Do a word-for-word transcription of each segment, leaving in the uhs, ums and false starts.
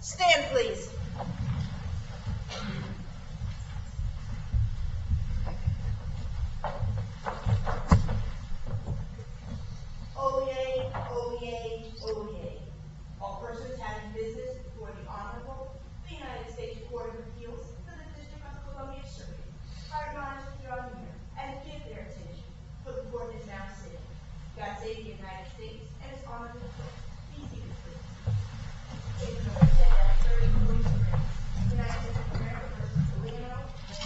Stand, please. Oyez, oyez, oyez. All persons having business before the Honorable, the United States Court of Appeals for the District of Columbia Circuit are admonished to draw near and give their attention, for the court is now sitting. God save the United States and its honorable court. Be seated, please. Case number ten thirty forty-three. United States of America versus Polino.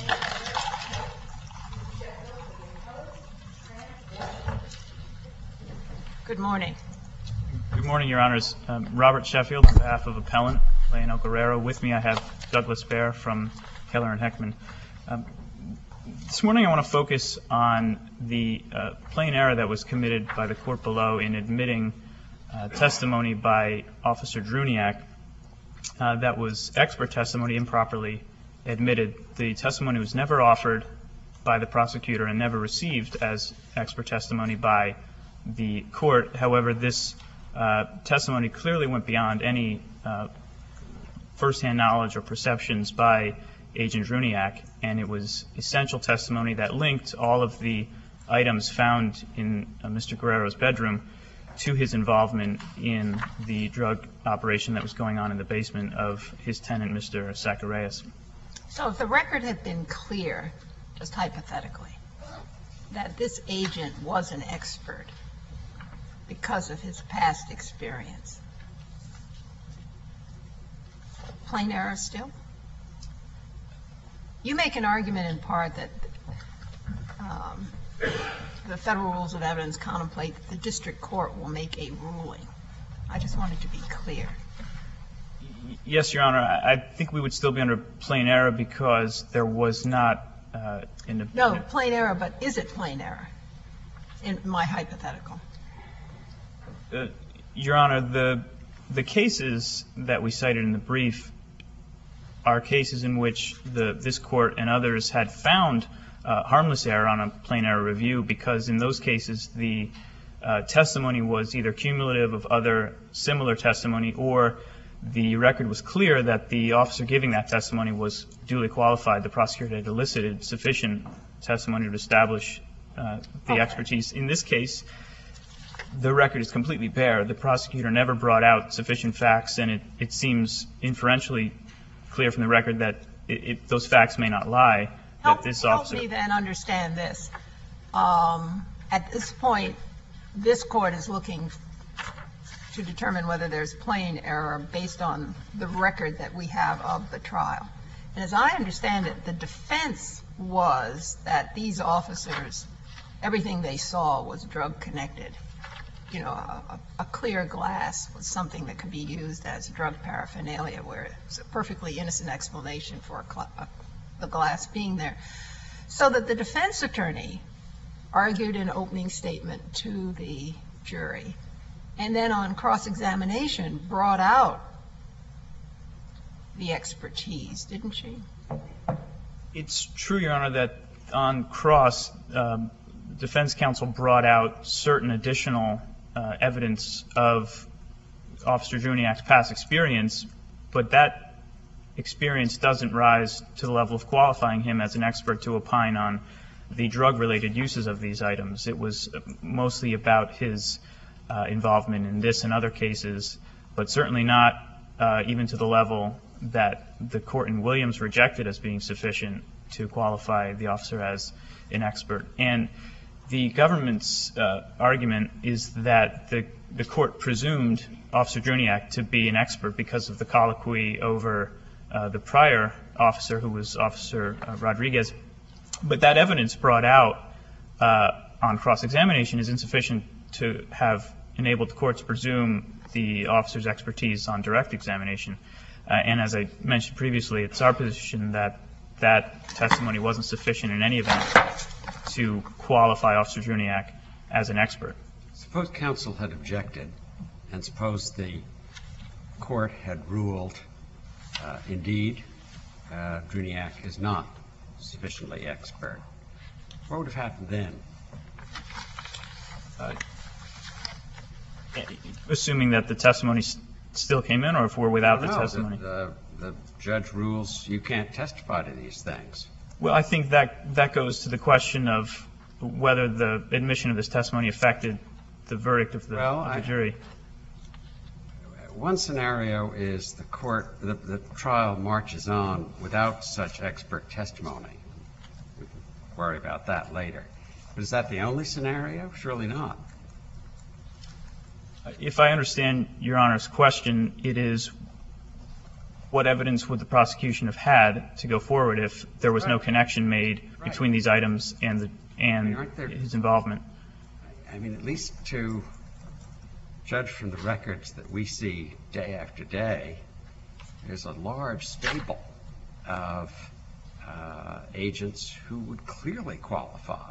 Good morning. Good morning, Your Honors. Um, Robert Sheffield on behalf of Appellant Leonel Guerrero. With me I have Douglas Baer from Keller and Heckman. Um, this morning I want to focus on the uh, plain error that was committed by the court below in admitting uh, testimony by Officer Druniak uh, that was expert testimony improperly admitted. The testimony was never offered by the prosecutor and never received as expert testimony by the court. However, this uh, testimony clearly went beyond any uh, firsthand knowledge or perceptions by Agent Druniak, and it was essential testimony that linked all of the items found in uh, Mister Guerrero's bedroom to his involvement in the drug operation that was going on in the basement of his tenant, Mister Zacharias. So if the record had been clear, just hypothetically, that this agent was an expert because of his past experience, plain error still? You make an argument in part that um, the federal rules of evidence contemplate that the district court will make a ruling. I just wanted to be clear. Yes, Your Honor. I think we would still be under plain error because there was not uh, in the... No, plain error, but is it plain error in my hypothetical? Uh, Your Honor, the the cases that we cited in the brief are cases in which the this court and others had found uh, harmless error on a plain error review, because in those cases the uh, testimony was either cumulative of other similar testimony, or the record was clear that the officer giving that testimony was duly qualified. The prosecutor had elicited sufficient testimony to establish uh, the Okay. expertise. In this case, the record is completely bare. The prosecutor never brought out sufficient facts, and it, it seems inferentially clear from the record that it, it, those facts may not lie. Help, that this help officer. me then understand this. Um, at this point, this court is looking to determine whether there's plain error based on the record that we have of the trial. And as I understand it, the defense was that these officers, everything they saw was drug connected. You know, a, a clear glass was something that could be used as drug paraphernalia, where it's a perfectly innocent explanation for a cl- a, the glass being there. So that the defense attorney argued an opening statement to the jury, and then on cross-examination brought out the expertise, didn't she? It's true, Your Honor, that on cross, um, defense counsel brought out certain additional uh, evidence of Officer Druniak's past experience, but that experience doesn't rise to the level of qualifying him as an expert to opine on the drug-related uses of these items. It was mostly about his uh, involvement in this and other cases, but certainly not uh, even to the level that the court in Williams rejected as being sufficient to qualify the officer as an expert. And the government's uh, argument is that the, the court presumed Officer Druniak to be an expert because of the colloquy over uh, the prior officer, who was Officer uh, Rodriguez. But that evidence brought out uh, on cross-examination is insufficient to have enabled the court to presume the officer's expertise on direct examination. Uh, and as I mentioned previously, it's our position that that testimony wasn't sufficient in any event to qualify Officer Druniak as an expert. Suppose counsel had objected, and suppose the court had ruled, uh, indeed, uh, Druniak is not sufficiently expert. What would have happened then? Uh, assuming that the testimony still came in, or if we're without the No, testimony. The, the judge rules you can't testify to these things. Well, I think that that goes to the question of whether the admission of this testimony affected the verdict of the, Well, of the I- jury. One scenario is the court, the, the trial marches on without such expert testimony. We can worry about that later. But is that the only scenario? Surely not. If I understand Your Honor's question, it is what evidence would the prosecution have had to go forward if there was no Right. connection made Right. between these items and the, and Aren't there- his involvement? I mean, at least to judge from the records that we see day after day, there's a large stable of uh, agents who would clearly qualify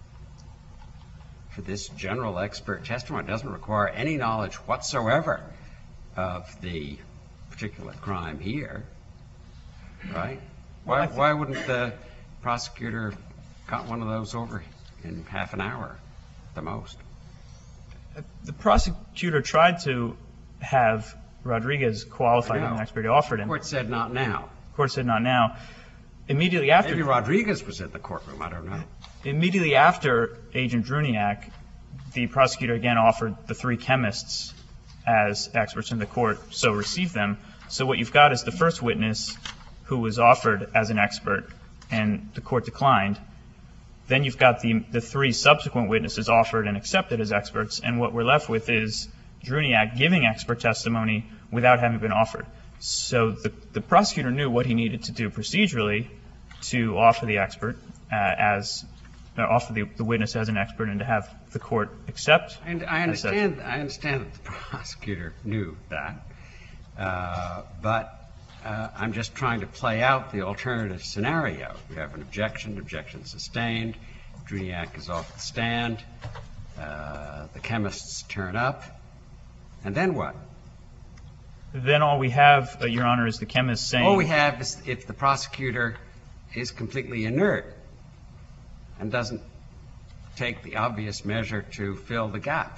for this general expert testimony. It doesn't require any knowledge whatsoever of the particular crime here, right? Why, why wouldn't the prosecutor got one of those over in half an hour, at the most? The prosecutor tried to have Rodriguez qualified as an No. expert. He offered The him. court said not now. The court said not now. Immediately after, Maybe Rodriguez was in the courtroom, I don't know. immediately after Agent Druniak, the prosecutor again offered the three chemists as experts in the court, so received them. So what you've got is the first witness who was offered as an expert, and the court declined. Then you've got the, the three subsequent witnesses offered and accepted as experts, and what we're left with is Druniak giving expert testimony without having been offered. So the, the prosecutor knew what he needed to do procedurally to offer the expert uh, as uh, offer the, the witness as an expert and to have the court accept. And I as such. understand, I understand that the prosecutor knew that, uh, but uh, I'm just trying to play out the alternative scenario. You have an objection, objection sustained, Druniak is off the stand, uh, the chemists turn up, and then what? Then all we have, uh, Your Honor, is the chemist saying. All we have is if the prosecutor is completely inert and doesn't take the obvious measure to fill the gap.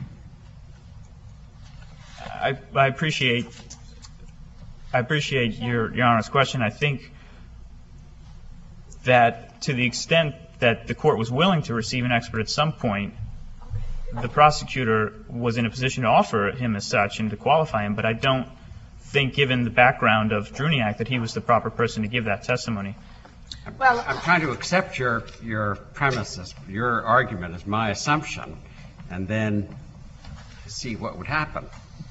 I, I appreciate, I appreciate your, Your Honor's question. I think that to the extent that the court was willing to receive an expert at some point, the prosecutor was in a position to offer him as such and to qualify him, but I don't think, given the background of Druniak, that he was the proper person to give that testimony. Well, I'm trying to accept your, your premises, your argument as my assumption, and then see what would happen.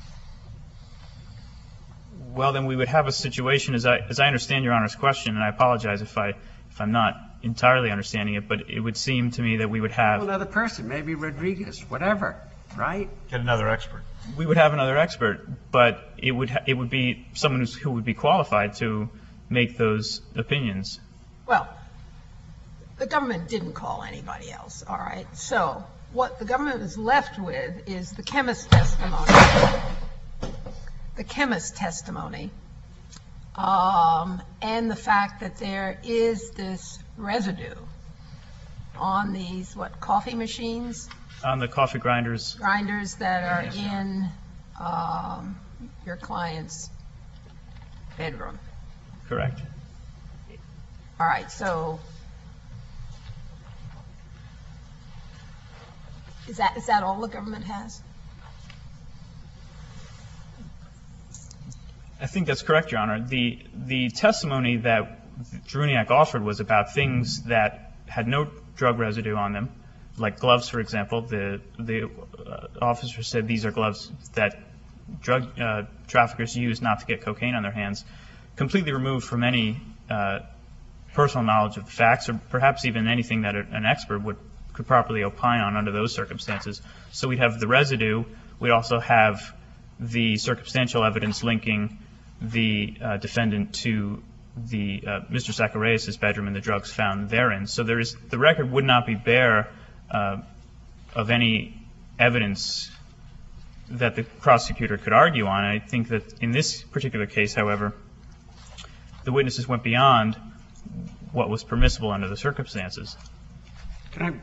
Well, then we would have a situation, as I, as I understand Your Honor's question, and I apologize if I, if I'm not entirely understanding it, but it would seem to me that we would have. Well, another person, maybe Rodriguez, whatever, right? Get another expert. We would have another expert, but it would ha- it would be someone who's, who would be qualified to make those opinions. well, the government didn't call anybody else, all right? So what the government is left with is the chemist's testimony, the chemist's testimony, um, and the fact that there is this residue on these, what, coffee machines, On the coffee grinders, grinders that are in um, your client's bedroom. correct. All right, so is that, is that all the government has? I think that's correct, Your Honor. The, the testimony that Druniak offered was about things that had no drug residue on them, like gloves, for example. The, the uh, officer said these are gloves that drug uh, traffickers use not to get cocaine on their hands, completely removed from any uh, personal knowledge of the facts, or perhaps even anything that a, an expert would could properly opine on under those circumstances. So we'd have the residue. We'd also have the circumstantial evidence linking the uh, defendant to the uh, Mister Zacharias' bedroom and the drugs found therein. So there is the record would not be bare uh, of any evidence that the prosecutor could argue on. I think that in this particular case, however, the witnesses went beyond what was permissible under the circumstances. Can I,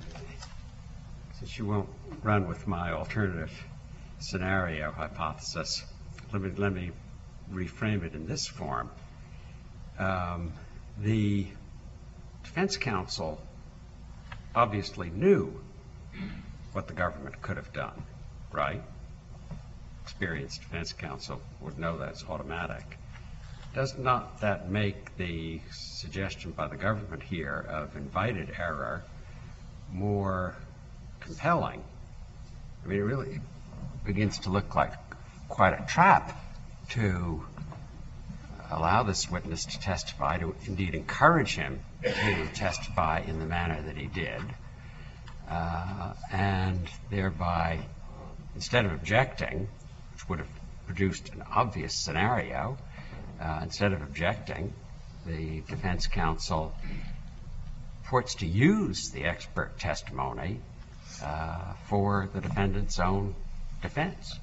since you won't run with my alternative scenario hypothesis, let me, let me reframe it in this form. Um, the defense counsel obviously knew what the government could have done, right? Experienced defense counsel would know that's automatic. Does not that make the suggestion by the government here of invited error more compelling? I mean, it really begins to look like quite a trap to allow this witness to testify, to indeed encourage him to testify in the manner that he did, uh, and thereby, instead of objecting, which would have produced an obvious scenario, uh, instead of objecting, the defense counsel purports to use the expert testimony uh, for the defendant's own defense.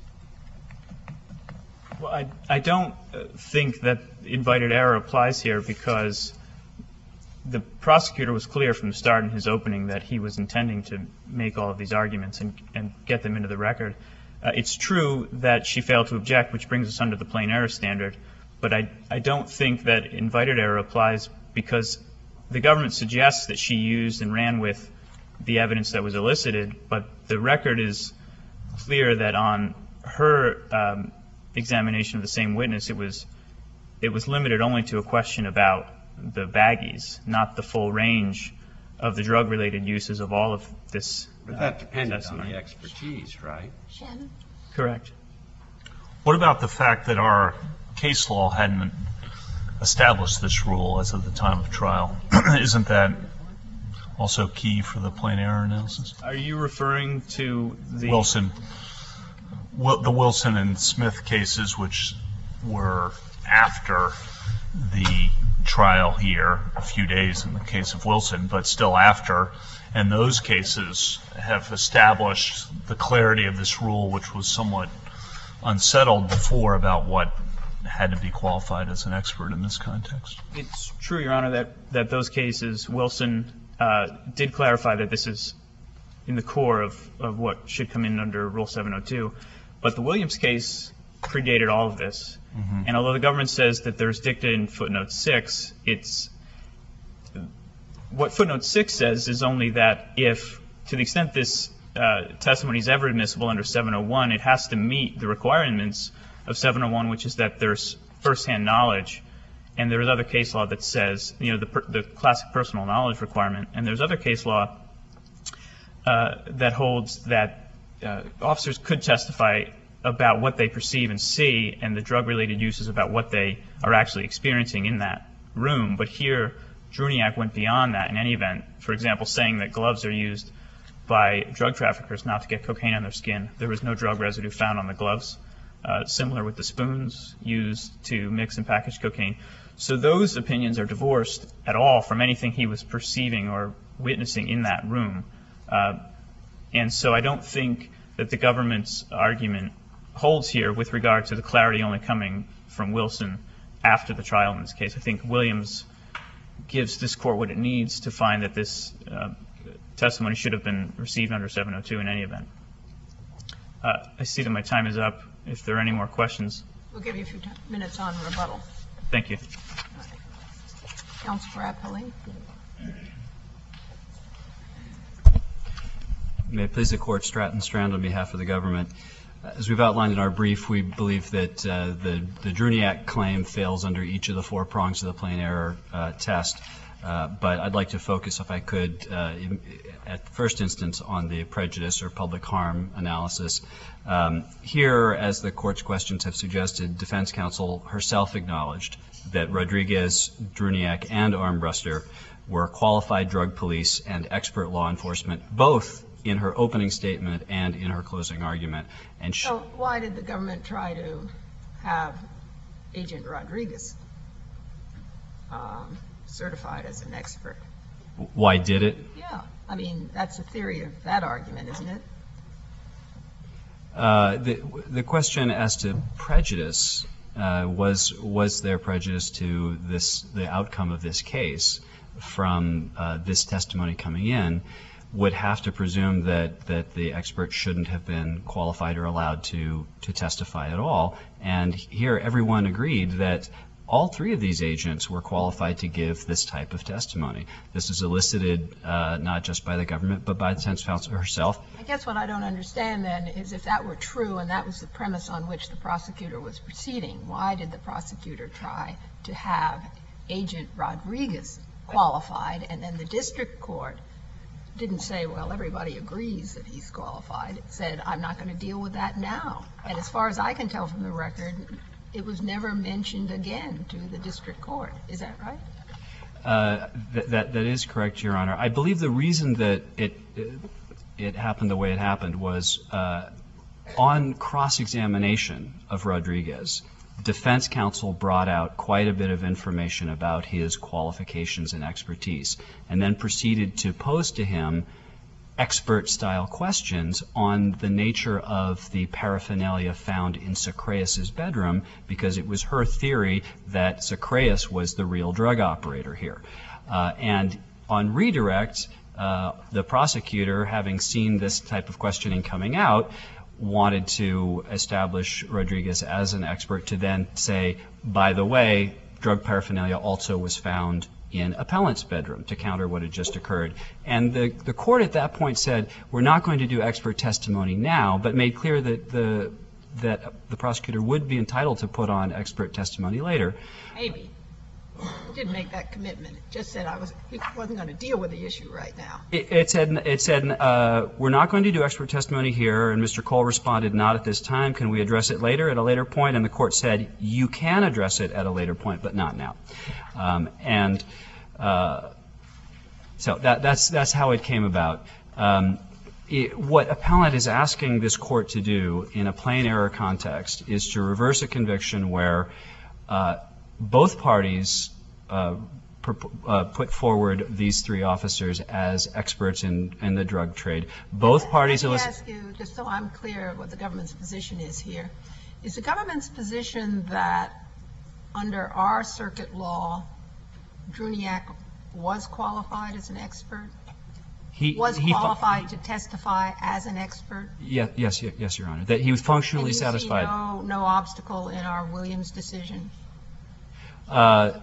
Well, I, I don't uh, think that invited error applies here because the prosecutor was clear from the start in his opening that he was intending to make all of these arguments and, and get them into the record. Uh, it's true that she failed to object, which brings us under the plain error standard, but I, I don't think that invited error applies because the government suggests that she used and ran with the evidence that was elicited, but the record is clear that on her um, examination of the same witness, it was it was limited only to a question about the baggies, not the full range of the drug-related uses of all of this. But that depended on testimony. the expertise, right? Shannon? Correct. What about the fact that our case law hadn't established this rule as of the time of trial? Isn't that also key for the plain error analysis? Are you referring to the Wilson, Wil- the Wilson and Smith cases, which were after the trial here, a few days in the case of Wilson, but still after, and those cases have established the clarity of this rule, which was somewhat unsettled before about what had to be qualified as an expert in this context? It's true, Your Honor, that, that those cases, Wilson uh, did clarify that this is in the core of, of what should come in under Rule seven oh two. But the Williams case predated all of this. Mm-hmm. And although the government says that there's dicta in footnote six, it's what footnote six says is only that if, to the extent this uh, testimony is ever admissible under seven oh one, it has to meet the requirements of seven oh one, which is that there's firsthand knowledge. And there is other case law that says, you know, the, per, the classic personal knowledge requirement. And there's other case law uh, that holds that uh, officers could testify about what they perceive and see, and the drug-related uses about what they are actually experiencing in that room. But here, Druniak went beyond that in any event. For example, saying that gloves are used by drug traffickers not to get cocaine on their skin. There was no drug residue found on the gloves. Uh, similar with the spoons used to mix and package cocaine. So those opinions are divorced at all from anything he was perceiving or witnessing in that room. Uh, and so I don't think that the government's argument holds here with regard to the clarity only coming from Wilson after the trial in this case. I think Williams gives this court what it needs to find that this uh, testimony should have been received under seven oh two in any event. Uh, I see that my time is up. If there are any more questions. We'll give you a few t- minutes on rebuttal. Thank you. Counsel for Appellee. May it please the Court, Stratton Strand on behalf of the government. As we've outlined in our brief, we believe that uh, the, the Druniak claim fails under each of the four prongs of the plain error uh, test. Uh, but I'd like to focus, if I could, uh, in, at the first instance on the prejudice or public harm analysis. Um, here, as the Court's questions have suggested, defense counsel herself acknowledged that Rodriguez, Druniak, and Armbruster were qualified drug police and expert law enforcement, both in her opening statement and in her closing argument. And she, So why did the government try to have Agent Rodriguez um, certified as an expert? why did it? Yeah, I mean, that's the theory of that argument, isn't it? Uh, the, the question as to prejudice, uh, was was there prejudice to this the outcome of this case from uh, this testimony coming in? would have to presume that, that the expert shouldn't have been qualified or allowed to, to testify at all. And here everyone agreed that all three of these agents were qualified to give this type of testimony. This is elicited uh, not just by the government, but by the defense counsel herself. I guess what I don't understand then is if that were true and that was the premise on which the prosecutor was proceeding, why did the prosecutor try to have Agent Rodriguez qualified, and then the district court didn't say, well, everybody agrees that he's qualified. It said, I'm not going to deal with that now. And as far as I can tell from the record, it was never mentioned again to the district court. Is that right? Uh, th- that that is correct, Your Honor. I believe the reason that it it, it happened the way it happened was uh, on cross-examination of Rodriguez, defense counsel brought out quite a bit of information about his qualifications and expertise, and then proceeded to pose to him expert-style questions on the nature of the paraphernalia found in Zacharias' bedroom, because it was her theory that Zacharias was the real drug operator here. Uh, and on redirect, uh, the prosecutor, having seen this type of questioning coming out, wanted to establish Rodriguez as an expert to then say, by the way, drug paraphernalia also was found in appellant's bedroom to counter what had just occurred. And the, the court at that point said, we're not going to do expert testimony now, but made clear that the, that the prosecutor would be entitled to put on expert testimony later. Maybe. It didn't make that commitment. It just said I was, he wasn't going to deal with the issue right now. It, it said, it said uh, we're not going to do expert testimony here, and Mister Cole responded, not at this time. Can we address it later, at a later point? And the court said, you can address it at a later point, but not now. Um, and uh, so that, that's, that's how it came about. Um, it, what appellant is asking this court to do in a plain error context is to reverse a conviction where uh, both parties uh, pr- uh, put forward these three officers as experts in, in the drug trade. Both parties Let me elicit- ask you, just so I'm clear what the government's position is here. Is the government's position that under our circuit law, Druniak was qualified as an expert? he Was he fu- qualified to testify as an expert? Yeah, yes, yes, yes, Your Honor. That he was functionally And you satisfied. see no, no obstacle in our Williams decision? Uh,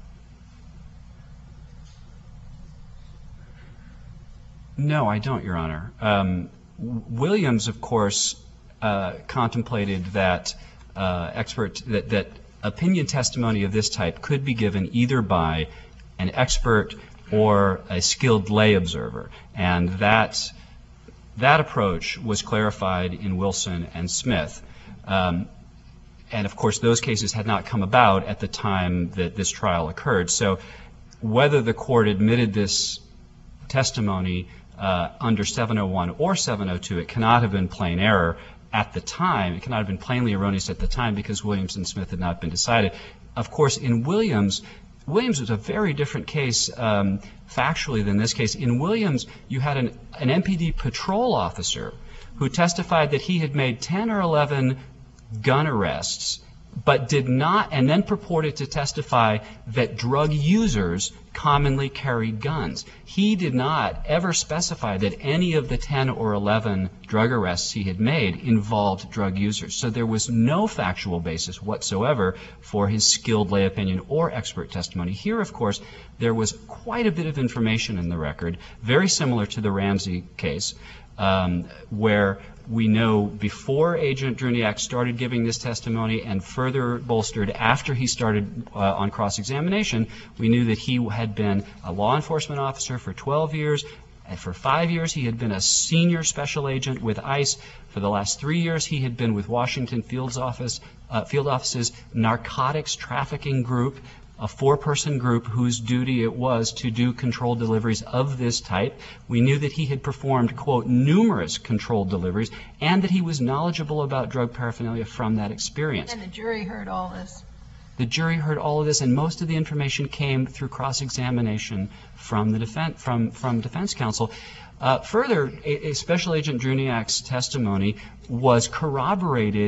no, I don't, Your Honor. Um, Williams, of course, uh, contemplated that uh, expert that, that opinion testimony of this type could be given either by an expert or a skilled lay observer, and that that approach was clarified in Wilson and Smith. Um, And, of course, those cases had not come about at the time that this trial occurred. So whether the court admitted this testimony uh, under seven oh one or seven oh two, it cannot have been plain error at the time. It cannot have been plainly erroneous at the time because Williams and Smith had not been decided. Of course, in Williams, Williams was a very different case um, factually than this case. In Williams, you had an, an M P D patrol officer who testified that he had made ten or eleven gun arrests, but did not, and then purported to testify that drug users commonly carried guns. He did not ever specify that any of the ten or eleven drug arrests he had made involved drug users. So there was no factual basis whatsoever for his skilled lay opinion or expert testimony. Here, of course, there was quite a bit of information in the record, very similar to the Ramsey case, um, where we know before Agent Druniak started giving this testimony and further bolstered after he started uh, on cross-examination, we knew that he had been a law enforcement officer for twelve years. And for five years, he had been a senior special agent with ICE. For the last three years, he had been with Washington Field's office, uh, Field Office's narcotics trafficking group, a four-person group whose duty it was to do controlled deliveries of this type. We knew that he had performed, quote, numerous controlled deliveries, and that he was knowledgeable about drug paraphernalia from that experience. And the jury heard all this. The jury heard all of this, and most of the information came through cross-examination from the defense, from, from defense counsel. Uh, further, a, a Special Agent Druniak's testimony was corroborated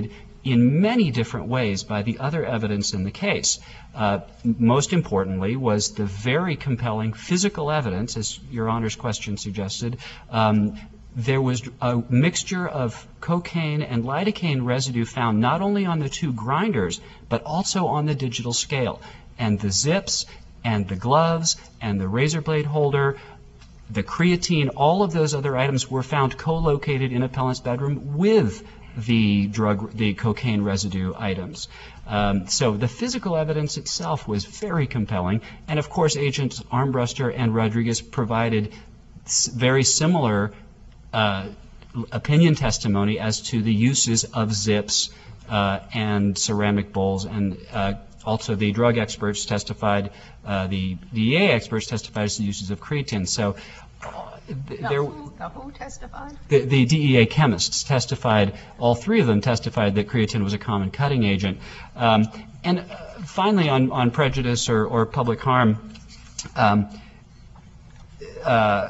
in many different ways by the other evidence in the case. Uh, most importantly was the very compelling physical evidence, as Your Honor's question suggested. Um, there was a mixture of cocaine and lidocaine residue found not only on the two grinders, but also on the digital scale. And the zips and the gloves and the razor blade holder, the creatine, all of those other items were found co-located in appellant's bedroom with the drug, the cocaine residue items. Um, so the physical evidence itself was very compelling. And of course, Agents Armbruster and Rodriguez provided s- very similar uh, opinion testimony as to the uses of zips uh, and ceramic bowls. And uh, also the drug experts testified, uh, the D E A experts testified as to the uses of creatine. So uh, th- Now, there. who, the who testified? The, the D E A chemists testified, all three of them testified that creatine was a common cutting agent. Um, and uh, finally, on, on prejudice or, or public harm, um, uh,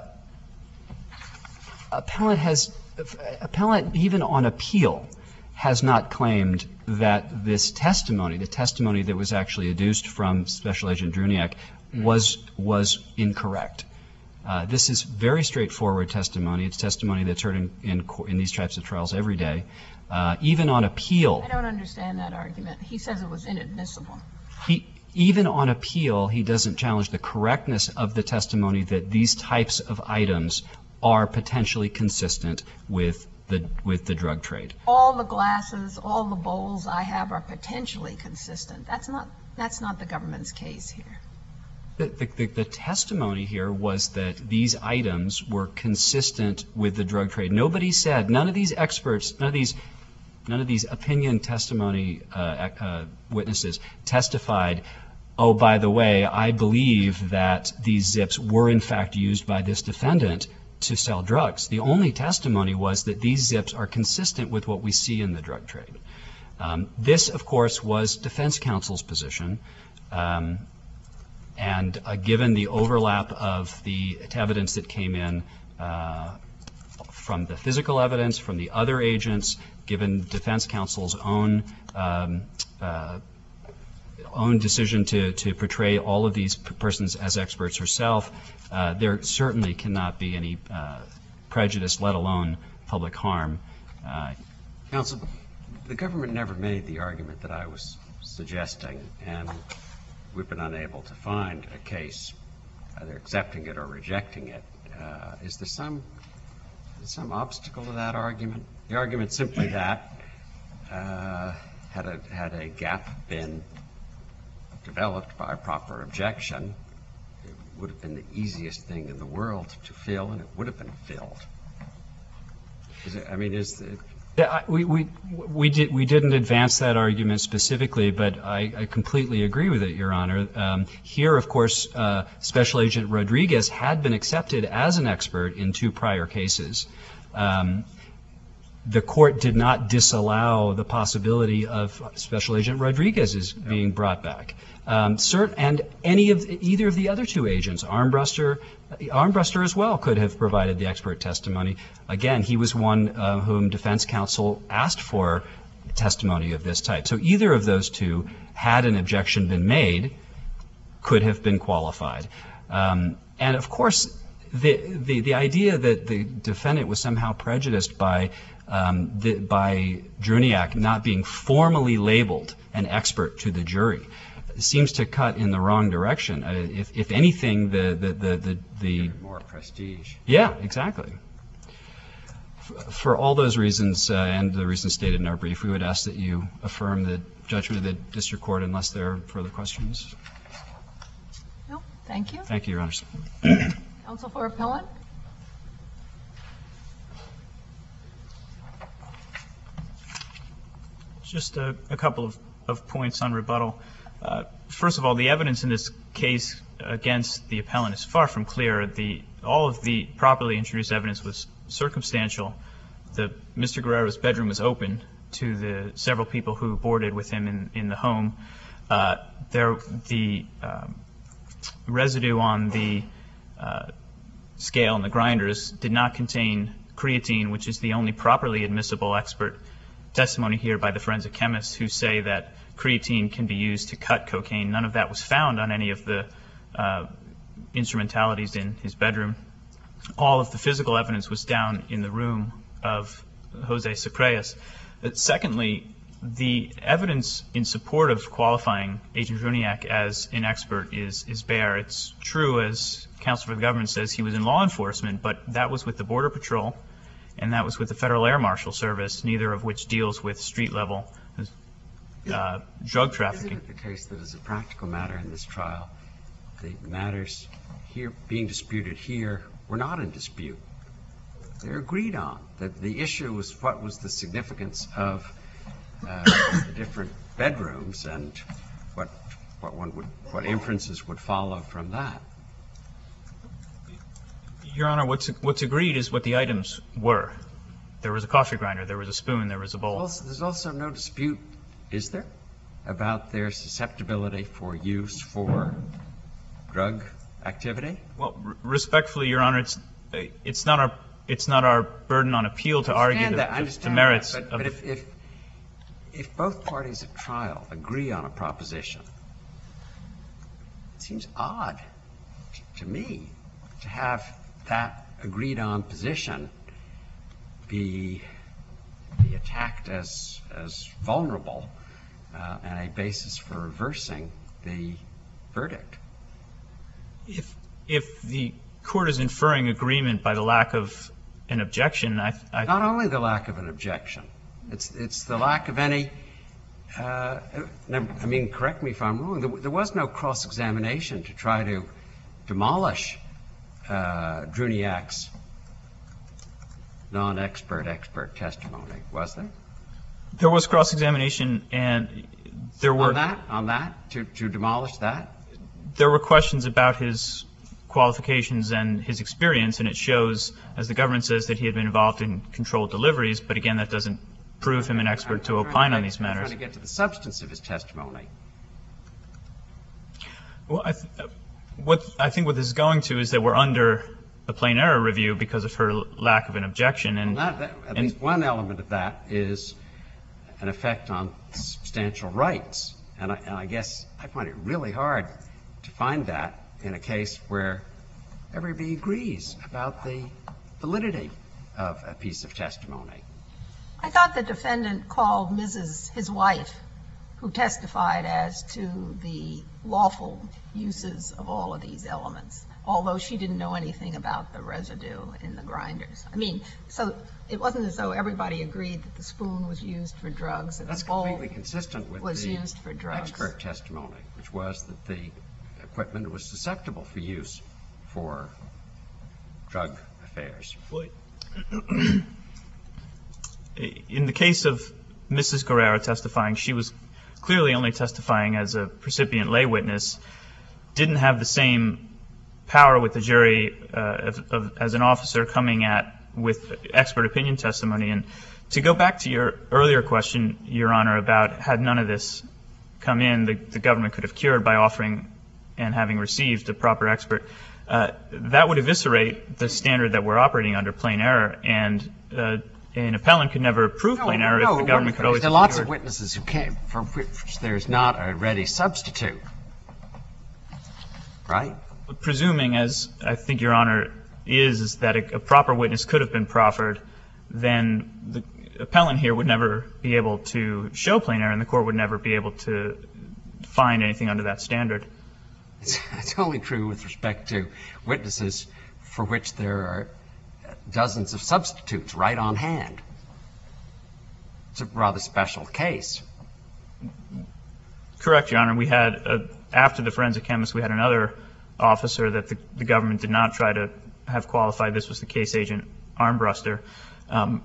appellant has, appellant even on appeal has not claimed that this testimony, the testimony that was actually adduced from Special Agent Druniak, was was incorrect. Uh, this is very straightforward testimony. It's testimony that's heard in, in, in these types of trials every day. Uh, even on appeal, I don't understand that argument. He says it was inadmissible. he, even on appeal, he doesn't challenge the correctness of the testimony that these types of items are potentially consistent with the with the drug trade. All the glasses, all the bowls I have are potentially consistent. That's not that's not the government's case here. The, the, the testimony here was that these items were consistent with the drug trade. Nobody said, none of these experts, none of these, none of these opinion testimony uh, uh, witnesses testified, oh, by the way, I believe that these zips were in fact used by this defendant to sell drugs. The only testimony was that these zips are consistent with what we see in the drug trade. Um, this, of course, was defense counsel's position. Um, And uh, given the overlap of the evidence that came in uh, from the physical evidence, from the other agents, given defense counsel's own um, uh, own decision to, to portray all of these p- persons as experts herself, uh, there certainly cannot be any uh, prejudice, let alone public harm. Uh, Counsel, the government never made the argument that I was suggesting, and we've been unable to find a case either accepting it or rejecting it. Uh, is there some is some obstacle to that argument? The argument simply that uh, had a had a gap been developed by a proper objection, it would have been the easiest thing in the world to fill, and it would have been filled. Is it, I mean, is the Yeah, I- we we we did we didn't advance that argument specifically, but I, I completely agree with it, Your Honor. Um, here, of course, uh, Special Agent Rodriguez had been accepted as an expert in two prior cases. Um, the court did not disallow the possibility of Special Agent Rodriguez's being brought back. Um, cert, and any of either of the other two agents, Armbruster, Armbruster as well, could have provided the expert testimony. Again, he was one uh, whom defense counsel asked for testimony of this type. So either of those two, had an objection been made, could have been qualified. Um, and of course, the, the the idea that the defendant was somehow prejudiced by um, the, by Druniak not being formally labeled an expert to the jury seems to cut in the wrong direction. Uh, if, if anything, the the the the, the more prestige? Yeah, exactly. F- For all those reasons uh, and the reasons stated in our brief, we would ask that you affirm the judgment of the district court unless there are further questions. No, thank you. Thank you, Your Honor. Counsel for appellant? Just a, a couple of, of points on rebuttal. Uh, first of all, the evidence in this case against the appellant is far from clear. The, all of the properly introduced evidence was circumstantial. The, Mister Guerrero's bedroom was open to the several people who boarded with him in, in the home. Uh, there, the um, residue on the uh, scale and the grinders did not contain creatine, which is the only properly admissible expert testimony here by the forensic chemists who say that creatine can be used to cut cocaine. None of that was found on any of the uh, instrumentalities in his bedroom. All of the physical evidence was down in the room of Jose Sucreyes. Uh, secondly, the evidence in support of qualifying Agent Druniak as an expert is, is bare. It's true, as counsel for the government says, he was in law enforcement, but that was with the Border Patrol, and that was with the Federal Air Marshal Service, neither of which deals with street-level uh, drug trafficking. Isn't it the case that as a practical matter in this trial, the matters here being disputed here were not in dispute? They're agreed on. That the issue was what was the significance of uh, the different bedrooms and what what one would what inferences would follow from that. Your Honor, what's what's agreed is what the items were. There was a coffee grinder, there was a spoon, there was a bowl. Also, there's also no dispute, is there, about their susceptibility for use for drug activity? Well, r- respectfully, Your Honor, it's it's not our it's not our burden on appeal to argue the, that, I the, understand the merits that, but, of but the if, if if both parties at trial agree on a proposition, it seems odd to me to have that agreed on position be be attacked as as vulnerable uh, and a basis for reversing the verdict. If if the court is inferring agreement by the lack of an objection, I, I Not only the lack of an objection, it's it's the lack of any. Uh, I mean, correct me if I'm wrong. There, there was no cross-examination to try to demolish uh, Druniak's non-expert expert testimony, was there? there was cross-examination, and there were On that, on that, to, to demolish that? there were questions about his qualifications and his experience, and it shows, as the government says, that he had been involved in controlled deliveries, but again, that doesn't prove him an expert I'm- to I'm trying opine on get- these I'm matters. trying to get to the substance of his testimony. Well, I th- what I think what this is going to is that we're under a plain error review because of her l- lack of an objection, and Well, that, that, at and- least one element of that is an effect on substantial rights. And I, and I guess I find it really hard to find that in a case where everybody agrees about the validity of a piece of testimony. I thought the defendant called Missus his wife, who testified as to the lawful uses of all of these elements, although she didn't know anything about the residue in the grinders. I mean, so it wasn't as though everybody agreed that the spoon was used for drugs and That's the bowl completely consistent with was the used for drugs. expert testimony, which was that the equipment was susceptible for use for drug affairs. in the case of Missus Guerrero testifying, she was clearly only testifying as a precipient lay witness, didn't have the same power with the jury uh, of, of, as an officer coming at with expert opinion testimony. And to go back to your earlier question, Your Honor, about had none of this come in, the, the government could have cured by offering and having received a proper expert. Uh, that would eviscerate the standard that we're operating under, plain error, and uh, an appellant could never prove plain error if the government could always There are have lots of cured. witnesses who can't, for which there's not a ready substitute, right? Presuming, as I think Your Honor is, is that a, a proper witness could have been proffered, then the appellant here would never be able to show plain error, and the court would never be able to find anything under that standard. It's, it's only true with respect to witnesses for which there are dozens of substitutes right on hand. It's a rather special case. Correct, Your Honor. We had, a, after the forensic chemist, we had another officer that the, the government did not try to have qualified. This was the case agent Armbruster. Um,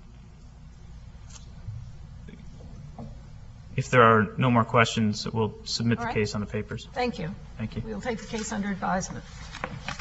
if there are no more questions, we'll submit All the right. case on the papers. Thank you. Thank you. We will take the case under advisement.